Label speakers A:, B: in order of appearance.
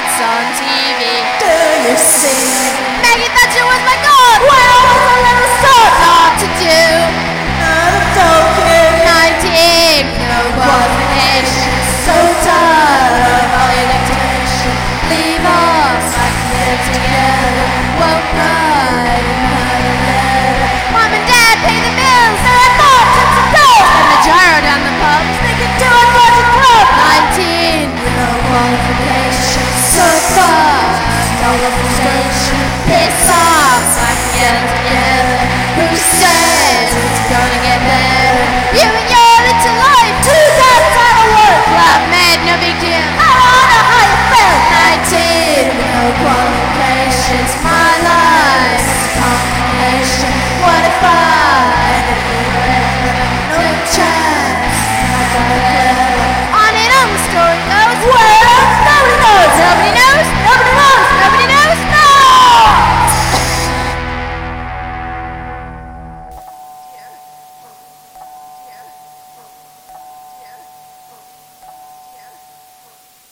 A: It's on TV.
B: Do you see?
A: Maggie Thatcher was my god.
B: Well, I was a little
A: What not to do?